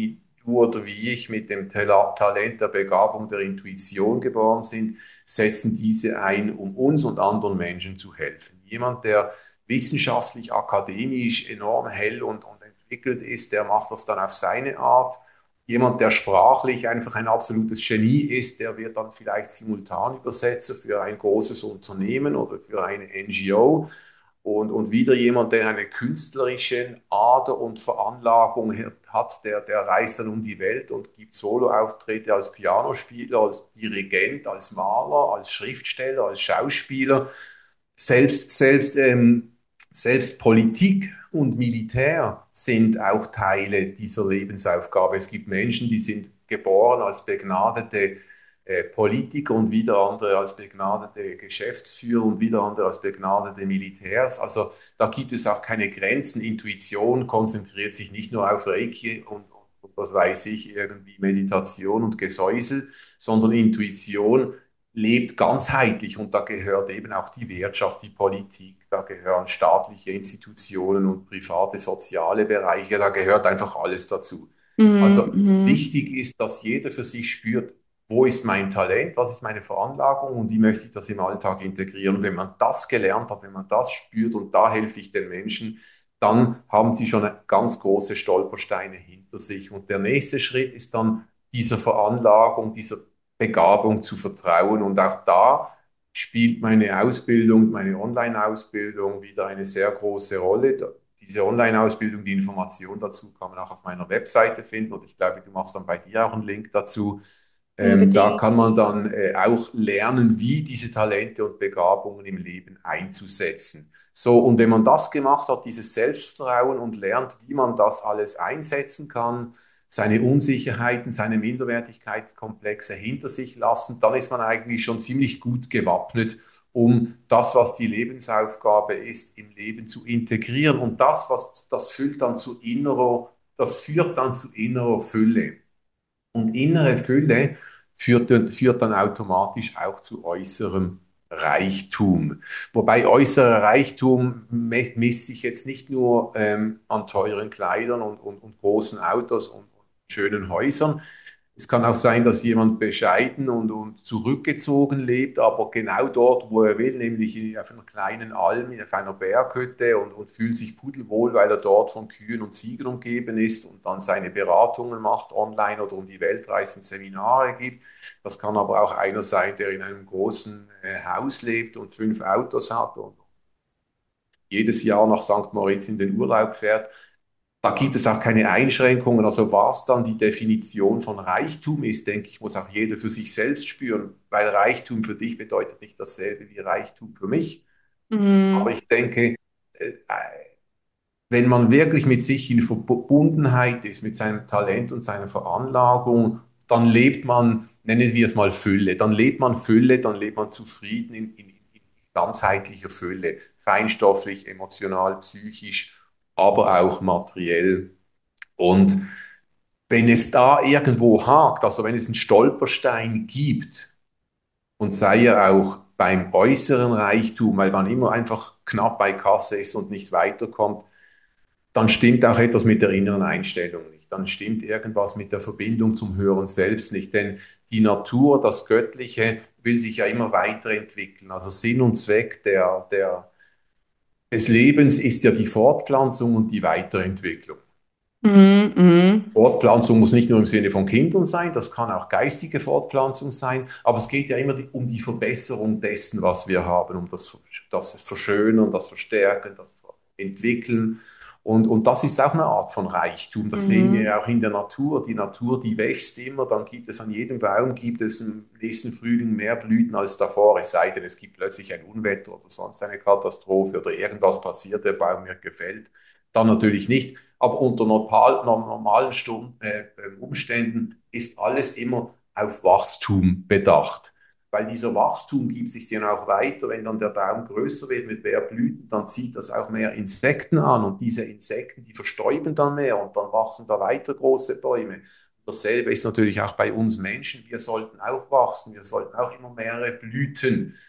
du oder wie ich mit dem Tala- Talent der Begabung der Intuition geboren sind, setzen diese ein, um uns und anderen Menschen zu helfen. Jemand, der wissenschaftlich, akademisch enorm hell und, und entwickelt ist, der macht das dann auf seine Art. Jemand, der sprachlich einfach ein absolutes Genie ist, der wird dann vielleicht Simultanübersetzer für ein großes Unternehmen oder für eine N G O. Und, und wieder jemand, der eine künstlerische Ader und Veranlagung hat, der, der reist dann um die Welt und gibt Soloauftritte als Pianospieler, als Dirigent, als Maler, als Schriftsteller, als Schauspieler. Selbst, selbst, ähm, selbst Politik und Militär sind auch Teile dieser Lebensaufgabe. Es gibt Menschen, die sind geboren als begnadete äh, Politiker und wieder andere als begnadete Geschäftsführer und wieder andere als begnadete Militärs. Also da gibt es auch keine Grenzen. Intuition konzentriert sich nicht nur auf Reiki und, und was weiß ich, irgendwie Meditation und Gesäusel, sondern Intuition lebt ganzheitlich und da gehört eben auch die Wirtschaft, die Politik, da gehören staatliche Institutionen und private soziale Bereiche, da gehört einfach alles dazu. Mhm, Also mhm. wichtig ist, dass jeder für sich spürt, wo ist mein Talent, was ist meine Veranlagung und wie möchte ich das im Alltag integrieren. Und wenn man das gelernt hat, wenn man das spürt und da helfe ich den Menschen, dann haben sie schon ganz große Stolpersteine hinter sich. Und der nächste Schritt ist dann dieser Veranlagung, dieser Begabung zu vertrauen. Und auch da spielt meine Ausbildung, meine Online-Ausbildung wieder eine sehr große Rolle. Diese Online-Ausbildung, die Information dazu kann man auch auf meiner Webseite finden. Und ich glaube, du machst dann bei dir auch einen Link dazu. Ähm, da kann Unbedingt. man dann äh, auch lernen, wie diese Talente und Begabungen im Leben einzusetzen. So, und wenn man das gemacht hat, dieses Selbstvertrauen und lernt, wie man das alles einsetzen kann, seine Unsicherheiten, seine Minderwertigkeitskomplexe hinter sich lassen, dann ist man eigentlich schon ziemlich gut gewappnet, um das, was die Lebensaufgabe ist, im Leben zu integrieren. Und das, was das führt dann zu innerer, das führt dann zu innerer Fülle. Und innere Fülle führt, führt dann automatisch auch zu äußerem Reichtum. Wobei äußerer Reichtum misst sich jetzt nicht nur ähm, an teuren Kleidern und, und, und großen Autos und, und schönen Häusern. Es kann auch sein, dass jemand bescheiden und, und zurückgezogen lebt, aber genau dort, wo er will, nämlich in, auf einer kleinen Alm, auf einer Berghütte und, und fühlt sich pudelwohl, weil er dort von Kühen und Ziegen umgeben ist und dann seine Beratungen macht online oder um die Welt reist und Seminare gibt. Das kann aber auch einer sein, der in einem großen äh, Haus lebt und fünf Autos hat und jedes Jahr nach Sankt Moritz in den Urlaub fährt. Da gibt es auch keine Einschränkungen. Also was dann die Definition von Reichtum ist, denke ich, muss auch jeder für sich selbst spüren, weil Reichtum für dich bedeutet nicht dasselbe wie Reichtum für mich. Aber Mhm. ich denke, äh, wenn man wirklich mit sich in Verbundenheit ist, mit seinem Talent und seiner Veranlagung, dann lebt man, nennen wir es mal Fülle, dann lebt man Fülle, dann lebt man zufrieden in, in, in ganzheitlicher Fülle, feinstofflich, emotional, psychisch, aber auch materiell. Und wenn es da irgendwo hakt, also wenn es einen Stolperstein gibt, und sei er auch beim äußeren Reichtum, weil man immer einfach knapp bei Kasse ist und nicht weiterkommt, dann stimmt auch etwas mit der inneren Einstellung nicht. Dann stimmt irgendwas mit der Verbindung zum höheren Selbst nicht. Denn die Natur, das Göttliche, will sich ja immer weiterentwickeln. Also Sinn und Zweck der, der, des Lebens ist ja die Fortpflanzung und die Weiterentwicklung. Mhm. Mhm. Fortpflanzung muss nicht nur im Sinne von Kindern sein, das kann auch geistige Fortpflanzung sein, aber es geht ja immer die, um die Verbesserung dessen, was wir haben, um das, das Verschönern, das Verstärken, das Entwickeln. Und, und das ist auch eine Art von Reichtum. Das sehen wir Mhm. ja auch in der Natur. Die Natur, die wächst immer. Dann gibt es an jedem Baum gibt es im nächsten Frühling mehr Blüten als davor. Es sei denn, es gibt plötzlich ein Unwetter oder sonst eine Katastrophe oder irgendwas passiert, der Baum mir gefällt. Dann natürlich nicht. Aber unter normal, normalen Stum, äh, Umständen ist alles immer auf Wachstum bedacht. Weil dieser Wachstum gibt sich dann auch weiter. Wenn dann der Baum größer wird mit mehr Blüten, dann zieht das auch mehr Insekten an. Und diese Insekten, die verstäuben dann mehr und dann wachsen da weiter große Bäume. Dasselbe ist natürlich auch bei uns Menschen. Wir sollten auch wachsen. Wir sollten auch immer mehrere Blüten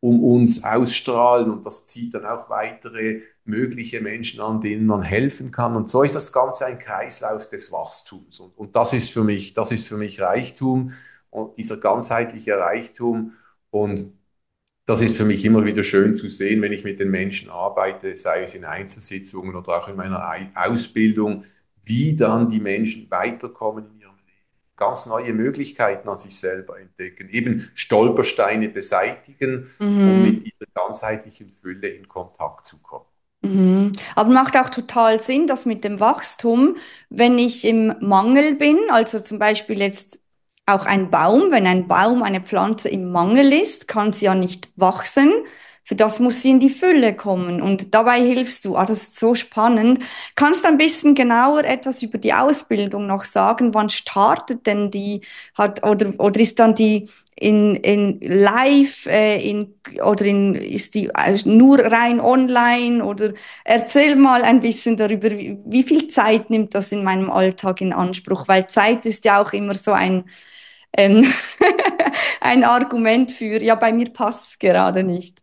um uns ausstrahlen und das zieht dann auch weitere mögliche Menschen an, denen man helfen kann. Und so ist das Ganze ein Kreislauf des Wachstums. Und, und das ist für mich, das ist für mich Reichtum und dieser ganzheitliche Reichtum. Und das ist für mich immer wieder schön zu sehen, wenn ich mit den Menschen arbeite, sei es in Einzelsitzungen oder auch in meiner Ausbildung, wie dann die Menschen weiterkommen in ihrem Leben, ganz neue Möglichkeiten an sich selber entdecken, eben Stolpersteine beseitigen, um mit Mhm. dieser ganzheitlichen Fülle in Kontakt zu kommen. Mhm. Aber macht auch total Sinn, dass mit dem Wachstum, wenn ich im Mangel bin, also zum Beispiel jetzt auch ein Baum, wenn ein Baum, eine Pflanze im Mangel ist, kann sie ja nicht wachsen. Für das muss sie in die Fülle kommen und dabei hilfst du. Ah, das ist so spannend. Kannst du ein bisschen genauer etwas über die Ausbildung noch sagen? Wann startet denn die? Hat, oder, oder ist dann die in, in live, äh, in, oder in, ist die äh, nur rein online? Oder erzähl mal ein bisschen darüber, wie, wie viel Zeit nimmt das in meinem Alltag in Anspruch? Weil Zeit ist ja auch immer so ein, ähm, ein Argument für, ja, bei mir passt es gerade nicht.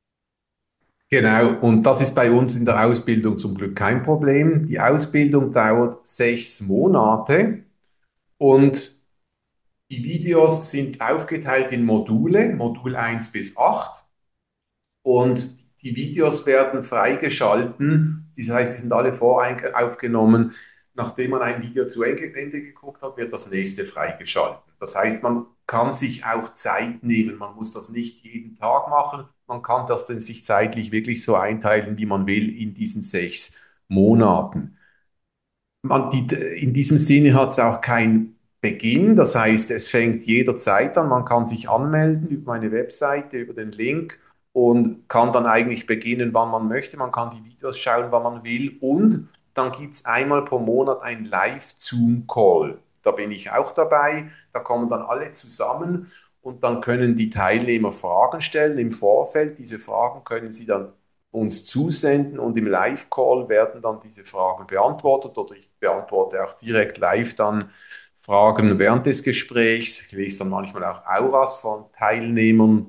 Genau, und das ist bei uns in der Ausbildung zum Glück kein Problem. Die Ausbildung dauert sechs Monate und die Videos sind aufgeteilt in Module, Modul eins bis acht. Und die Videos werden freigeschalten, das heißt, sie sind alle voraufgenommen. Nachdem man ein Video zu Ende geguckt hat, wird das nächste freigeschalten. Das heißt, man kann sich auch Zeit nehmen. Man muss das nicht jeden Tag machen. Man kann das dann sich zeitlich wirklich so einteilen, wie man will, in diesen sechs Monaten. Man, die, in diesem Sinne hat es auch keinen Beginn, das heißt, es fängt jederzeit an. Man kann sich anmelden über meine Webseite, über den Link und kann dann eigentlich beginnen, wann man möchte. Man kann die Videos schauen, wann man will. Und dann gibt es einmal pro Monat einen Live-Zoom-Call. Da bin ich auch dabei. Da kommen dann alle zusammen und dann können die Teilnehmer Fragen stellen im Vorfeld. Diese Fragen können sie dann uns zusenden und im Live-Call werden dann diese Fragen beantwortet oder ich beantworte auch direkt live dann Fragen während des Gesprächs. Ich lese dann manchmal auch Auras von Teilnehmern.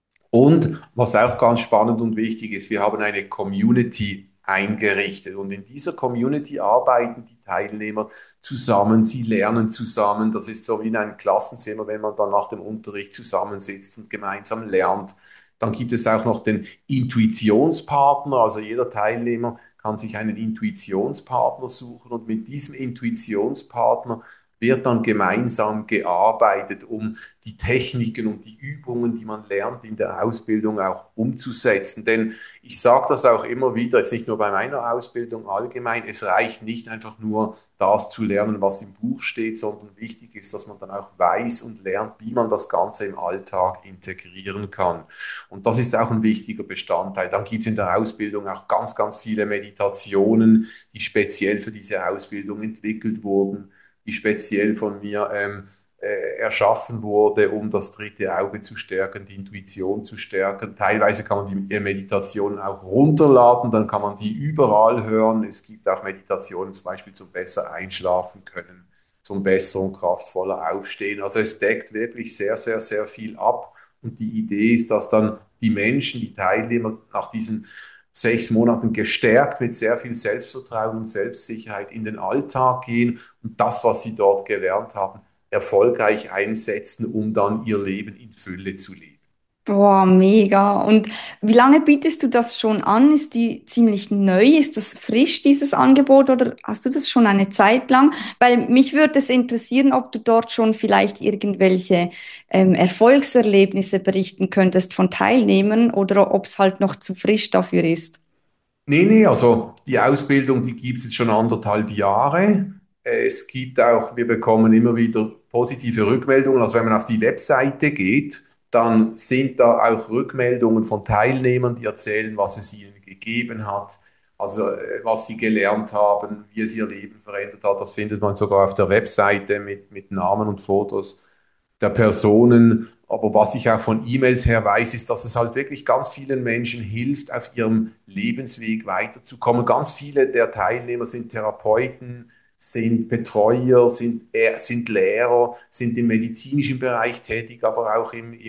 Und was auch ganz spannend und wichtig ist, wir haben eine Community eingerichtet und in dieser Community arbeiten die Teilnehmer zusammen, sie lernen zusammen. Das ist so wie in einem Klassenzimmer, wenn man dann nach dem Unterricht zusammensitzt und gemeinsam lernt. Dann gibt es auch noch den Intuitionspartner, also jeder Teilnehmer kann sich einen Intuitionspartner suchen und mit diesem Intuitionspartner wird dann gemeinsam gearbeitet, um die Techniken und die Übungen, die man lernt in der Ausbildung auch umzusetzen. Denn ich sage das auch immer wieder, jetzt nicht nur bei meiner Ausbildung allgemein, es reicht nicht einfach nur das zu lernen, was im Buch steht, sondern wichtig ist, dass man dann auch weiß und lernt, wie man das Ganze im Alltag integrieren kann. Und das ist auch ein wichtiger Bestandteil. Dann gibt es in der Ausbildung auch ganz, ganz viele Meditationen, die speziell für diese Ausbildung entwickelt wurden, die speziell von mir ähm, äh, erschaffen wurde, um das dritte Auge zu stärken, die Intuition zu stärken. Teilweise kann man die Meditationen auch runterladen, dann kann man die überall hören. Es gibt auch Meditationen zum Beispiel zum besser einschlafen können, zum besser und kraftvoller Aufstehen. Also es deckt wirklich sehr, sehr, sehr viel ab. Und die Idee ist, dass dann die Menschen, die Teilnehmer nach diesen sechs Monaten gestärkt mit sehr viel Selbstvertrauen und Selbstsicherheit in den Alltag gehen und das, was sie dort gelernt haben, erfolgreich einsetzen, um dann ihr Leben in Fülle zu leben. Boah, mega. Und wie lange bietest du das schon an? Ist die ziemlich neu? Ist das frisch, dieses Angebot, oder hast du das schon eine Zeit lang? Weil mich würde es interessieren, ob du dort schon vielleicht irgendwelche ähm, Erfolgserlebnisse berichten könntest von Teilnehmern oder ob es halt noch zu frisch dafür ist. Nee, nee, also die Ausbildung, die gibt es jetzt schon anderthalb Jahre. Äh, Es gibt auch, wir bekommen immer wieder positive Rückmeldungen. Also wenn man auf die Webseite geht, dann sind da auch Rückmeldungen von Teilnehmern, die erzählen, was es ihnen gegeben hat, also äh, was sie gelernt haben, wie es ihr Leben verändert hat. Das findet man sogar auf der Webseite mit, mit Namen und Fotos der Personen. Aber was ich auch von E-Mails her weiß, ist, dass es halt wirklich ganz vielen Menschen hilft, auf ihrem Lebensweg weiterzukommen. Ganz viele der Teilnehmer sind Therapeuten, sind Betreuer, sind, äh, sind Lehrer, sind im medizinischen Bereich tätig, aber auch im, im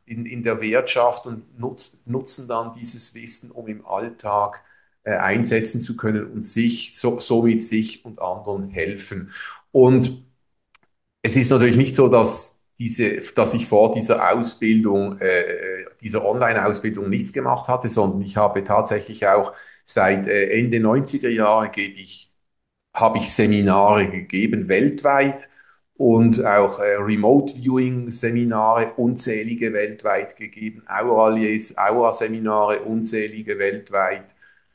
in, in der Wirtschaft und nutz, nutzen dann dieses Wissen, um im Alltag äh, einsetzen zu können und sich, so, somit sich und anderen helfen. Und es ist natürlich nicht so, dass, diese, dass ich vor dieser Ausbildung, äh, dieser Online-Ausbildung nichts gemacht hatte, sondern ich habe tatsächlich auch seit äh, Ende neunziger Jahre gebe ich habe ich Seminare gegeben, weltweit und auch äh, Remote-Viewing-Seminare, unzählige weltweit gegeben, Aura-Liaison- Aura-Seminare, unzählige weltweit,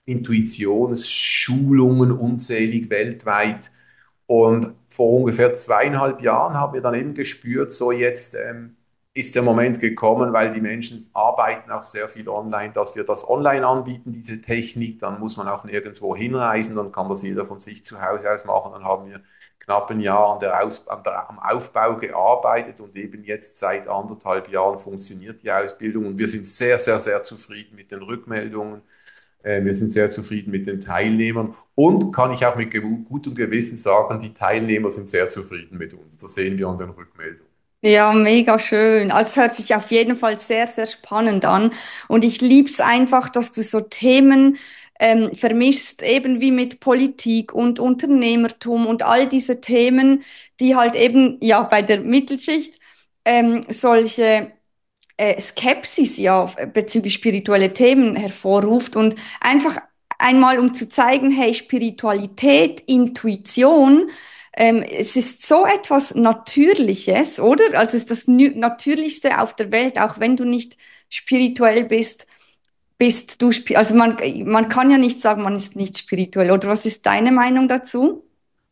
Intuitionsschulungen, unzählig weltweit. Und vor ungefähr zweieinhalb Jahren haben wir dann eben gespürt, so jetzt ähm, ist der Moment gekommen, weil die Menschen arbeiten auch sehr viel online, dass wir das online anbieten, diese Technik. Dann muss man auch nirgendwo hinreisen, dann kann das jeder von sich zu Hause aus machen. Dann haben wir knapp ein Jahr an der Aus an der, am Aufbau gearbeitet und eben jetzt seit anderthalb Jahren funktioniert die Ausbildung und wir sind sehr, sehr, sehr zufrieden mit den Rückmeldungen. Äh, Wir sind sehr zufrieden mit den Teilnehmern und kann ich auch mit gutem Gewissen sagen, die Teilnehmer sind sehr zufrieden mit uns. Das sehen wir an den Rückmeldungen. Ja, mega schön. Also es hört sich auf jeden Fall sehr, sehr spannend an. Und ich lieb's einfach, dass du so Themen ähm, vermischst, eben wie mit Politik und Unternehmertum und all diese Themen, die halt eben ja bei der Mittelschicht ähm, solche äh, Skepsis ja bezüglich spirituelle Themen hervorruft und einfach einmal um zu zeigen, hey, Spiritualität, Intuition, ähm, es ist so etwas Natürliches, oder? Also es ist das Nü- Natürlichste auf der Welt, auch wenn du nicht spirituell bist, bist du, spi- also man, man kann ja nicht sagen, man ist nicht spirituell, oder was ist deine Meinung dazu?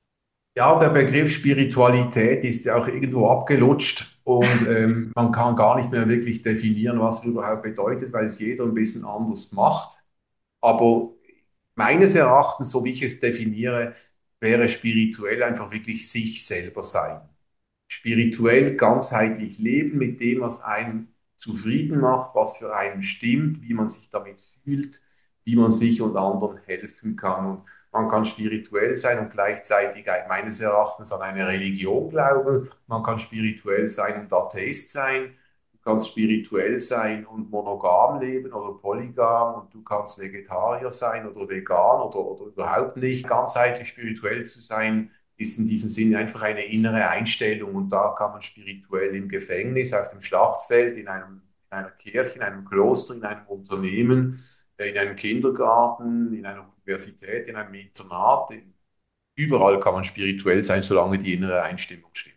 Ja, der Begriff Spiritualität ist ja auch irgendwo abgelutscht und ähm, man kann gar nicht mehr wirklich definieren, was es überhaupt bedeutet, weil es jeder ein bisschen anders macht. Aber meines Erachtens, so wie ich es definiere, wäre spirituell einfach wirklich sich selber sein. Spirituell ganzheitlich leben mit dem, was einen zufrieden macht, was für einen stimmt, wie man sich damit fühlt, wie man sich und anderen helfen kann. Und man kann spirituell sein und gleichzeitig meines Erachtens an eine Religion glauben. Man kann spirituell sein und Atheist sein. Du kannst spirituell sein und monogam leben oder polygam und du kannst Vegetarier sein oder vegan oder, oder überhaupt nicht. Ganzheitlich spirituell zu sein, ist in diesem Sinne einfach eine innere Einstellung und da kann man spirituell im Gefängnis, auf dem Schlachtfeld, in einem, in einer Kirche, in einem Kloster, in einem Unternehmen, in einem Kindergarten, in einer Universität, in einem Internat, überall kann man spirituell sein, solange die innere Einstimmung stimmt.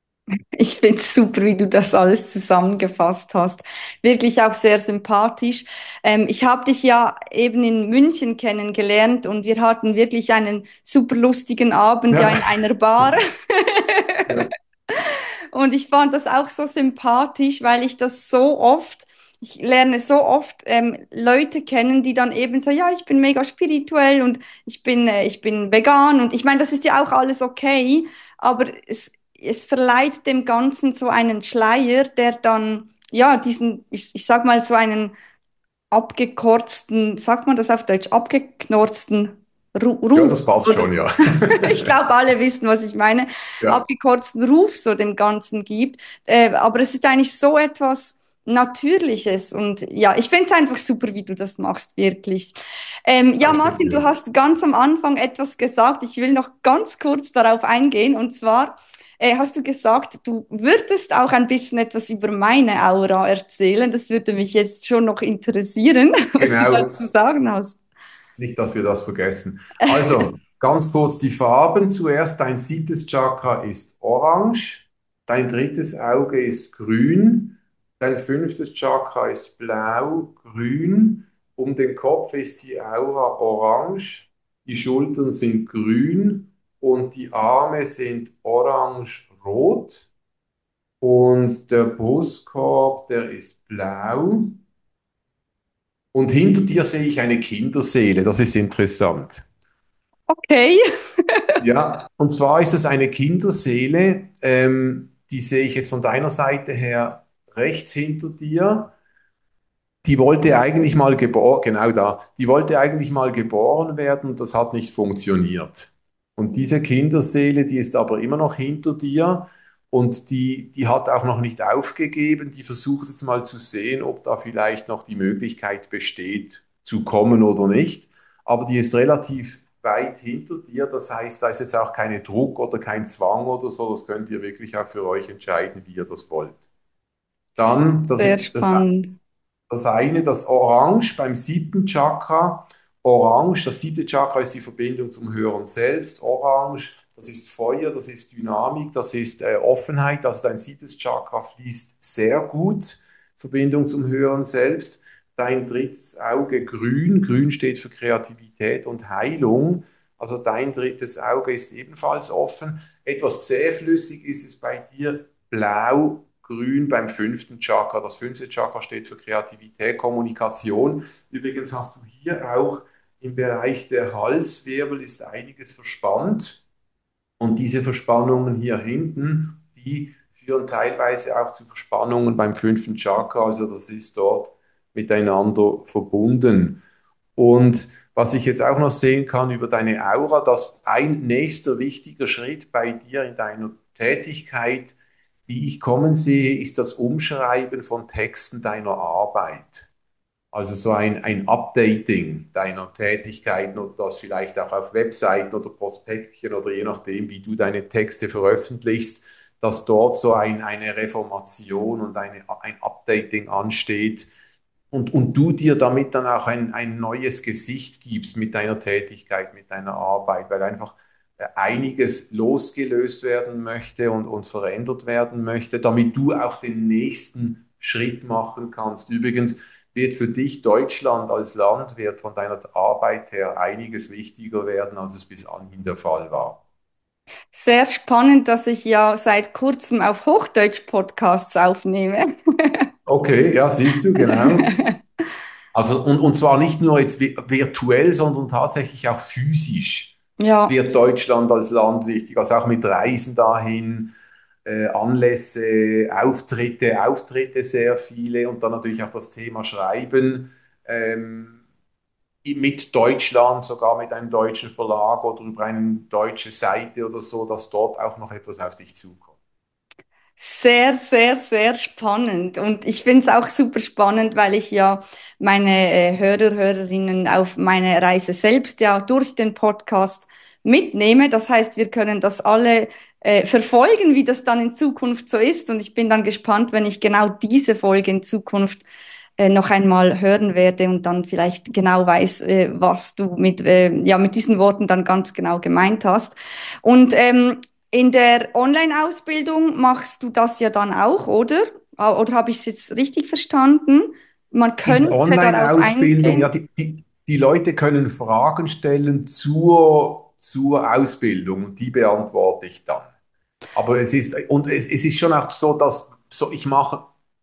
Ich finde es super, wie du das alles zusammengefasst hast. Wirklich auch sehr sympathisch. Ähm, ich habe dich ja eben in München kennengelernt und wir hatten wirklich einen super lustigen Abend ja Ja. in einer Bar. Ja. Und ich fand das auch so sympathisch, weil ich das so oft, ich lerne so oft ähm, Leute kennen, die dann eben so, ja, ich bin mega spirituell und ich bin, äh, ich bin vegan und ich meine, das ist ja auch alles okay, aber es, es verleiht dem Ganzen so einen Schleier, der dann, ja, diesen, ich, ich sag mal, so einen abgekorzten, sagt man das auf Deutsch, abgeknorzten Ru Ja, Ruf, das passt oder? schon, ja. Ich glaube, alle wissen, was ich meine, Ja, abgekürzten Ruf so dem Ganzen gibt. Äh, aber es ist eigentlich so etwas Natürliches und ja, ich finde es einfach super, wie du das machst, wirklich. Ähm, ja, danke Martin, du dir. hast ganz am Anfang etwas gesagt. Ich will noch ganz kurz darauf eingehen und zwar äh, hast du gesagt, du würdest auch ein bisschen etwas über meine Aura erzählen. Das würde mich jetzt schon noch interessieren, was du Genau, dazu sagen hast. nicht, dass wir das vergessen. Also, ganz kurz die Farben. Zuerst dein siebtes Chakra ist orange, dein drittes Auge ist grün, dein fünftes Chakra ist blau, grün, um den Kopf ist die Aura orange, die Schultern sind grün und die Arme sind orange-rot und der Brustkorb, der ist blau. Und hinter dir sehe ich eine Kinderseele, das ist interessant. Okay. Ja, und zwar ist es eine Kinderseele, ähm, die sehe ich jetzt von deiner Seite her rechts hinter dir. Die wollte eigentlich mal geboren, genau da, die wollte eigentlich mal geboren werden und das hat nicht funktioniert. Und diese Kinderseele, die ist aber immer noch hinter dir Und die, die hat auch noch nicht aufgegeben. Die versucht jetzt mal zu sehen, ob da vielleicht noch die Möglichkeit besteht, zu kommen oder nicht. Aber die ist relativ weit hinter dir. Das heißt, da ist jetzt auch keine Druck oder kein Zwang oder so. Das könnt ihr wirklich auch für euch entscheiden, wie ihr das wollt. Dann, das, Sehr das spannend. das eine, das Orange beim siebten Chakra. Orange, das siebte Chakra ist die Verbindung zum Höheren Selbst. Orange, das ist Feuer, das ist Dynamik, das ist äh, Offenheit. Also dein siebtes Chakra fließt sehr gut. Verbindung zum Höheren Selbst. Dein drittes Auge grün. Grün steht für Kreativität und Heilung. Also dein drittes Auge ist ebenfalls offen. Etwas zähflüssig ist es bei dir. Blau, grün beim fünften Chakra. Das fünfte Chakra steht für Kreativität, Kommunikation. Übrigens hast du hier auch im Bereich der Halswirbel ist einiges verspannt. Und diese Verspannungen hier hinten, die führen teilweise auch zu Verspannungen beim fünften Chakra. Also das ist dort miteinander verbunden. Und was ich jetzt auch noch sehen kann über deine Aura, dass ein nächster wichtiger Schritt bei dir in deiner Tätigkeit, die ich kommen sehe, ist das Umschreiben von Texten deiner Arbeit. Also so ein, ein Updating deiner Tätigkeiten oder das vielleicht auch auf Webseiten oder Prospektchen oder je nachdem, wie du deine Texte veröffentlichst, dass dort so ein, eine Reformation und eine, ein Updating ansteht und, und du dir damit dann auch ein, ein neues Gesicht gibst mit deiner Tätigkeit, mit deiner Arbeit, weil einfach äh, einiges losgelöst werden möchte und, und verändert werden möchte, damit du auch den nächsten Schritt machen kannst. Übrigens, wird für dich Deutschland als Land, wird von deiner Arbeit her einiges wichtiger werden, als es bis anhin der Fall war. Sehr spannend, dass ich ja seit kurzem auf Hochdeutsch Podcasts aufnehme. Okay, ja, siehst du, genau. Also, und, und zwar nicht nur jetzt virtuell, sondern tatsächlich auch physisch Ja, wird Deutschland als Land wichtig, also auch mit Reisen dahin, äh, Anlässe, Auftritte, Auftritte sehr viele und dann natürlich auch das Thema Schreiben. Ähm, mit Deutschland, sogar mit einem deutschen Verlag oder über eine deutsche Seite oder so, dass dort auch noch etwas auf dich zukommt. sehr, sehr, sehr spannend. Und ich finde es auch super spannend, weil ich ja meine äh, Hörer, Hörerinnen auf meine Reise selbst ja durch den Podcast mitnehme. Das heißt, wir können das alle äh, verfolgen, wie das dann in Zukunft so ist. Und ich bin dann gespannt, wenn ich genau diese Folge in Zukunft äh, noch einmal hören werde und dann vielleicht genau weiß, äh, was du mit, äh, ja, mit diesen Worten dann ganz genau gemeint hast. Und ähm, in der Online-Ausbildung machst du das ja dann auch, oder? Ah, oder habe ich es jetzt richtig verstanden? Man In der könnte darauf Online-Ausbildung, ja, eingehen. die, die, die Leute können Fragen stellen zur, zur Ausbildung und die beantworte ich dann. Aber es ist, und es, es ist schon auch so, dass so, ich mache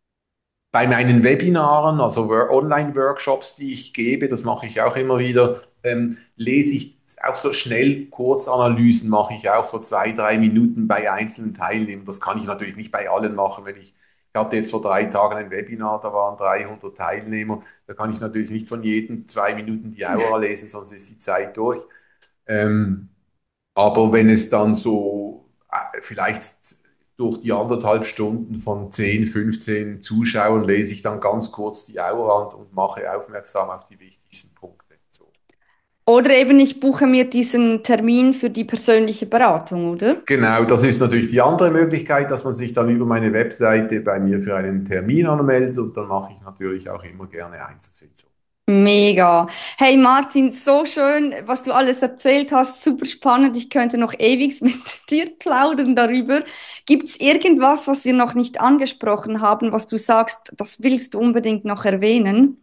bei meinen Webinaren, also Wor- Online-Workshops, die ich gebe, das mache ich auch immer wieder, ähm, lese ich auch so schnell Kurzanalysen, mache ich auch so zwei, drei Minuten bei einzelnen Teilnehmern. Das kann ich natürlich nicht bei allen machen, wenn ich, ich hatte jetzt vor drei Tagen ein Webinar, da waren dreihundert Teilnehmer, da kann ich natürlich nicht von jedem zwei Minuten die Aura lesen, sonst ist die Zeit durch. Ähm, aber wenn es dann so äh, vielleicht durch die anderthalb Stunden von zehn, fünfzehn Zuschauern lese ich dann ganz kurz die Aura und, und mache aufmerksam auf die wichtigsten Punkte. So. Oder eben ich buche mir diesen Termin für die persönliche Beratung, oder? Genau, das ist natürlich die andere Möglichkeit, dass man sich dann über meine Webseite bei mir für einen Termin anmeldet und dann mache ich natürlich auch immer gerne Einzelsitzungen. Mega. Hey Martin, so schön, was du alles erzählt hast, super spannend. Ich könnte noch ewig mit dir plaudern darüber. Gibt es irgendwas, was wir noch nicht angesprochen haben, was du sagst, das willst du unbedingt noch erwähnen?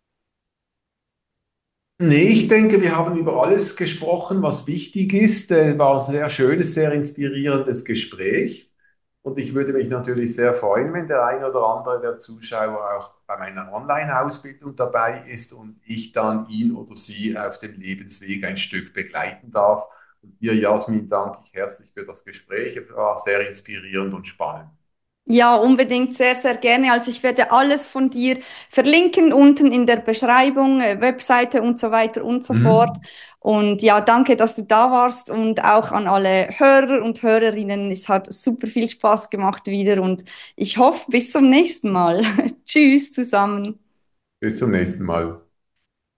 Nee, ich denke, wir haben über alles gesprochen, was wichtig ist. Äh, war ein sehr schönes, sehr inspirierendes Gespräch. Und ich würde mich natürlich sehr freuen, wenn der eine oder andere der Zuschauer auch bei meiner Online-Ausbildung dabei ist und ich dann ihn oder sie auf dem Lebensweg ein Stück begleiten darf. Und dir, Jasmin, danke ich herzlich für das Gespräch. Es war sehr inspirierend und spannend. Ja, unbedingt, sehr, sehr gerne. Also ich werde alles von dir verlinken unten in der Beschreibung, äh, Webseite und so weiter und so fort. Mhm. Und ja, danke, dass du da warst und auch an alle Hörer und Hörerinnen. Es hat super viel Spaß gemacht wieder und ich hoffe, bis zum nächsten Mal. Tschüss zusammen. Bis zum nächsten Mal.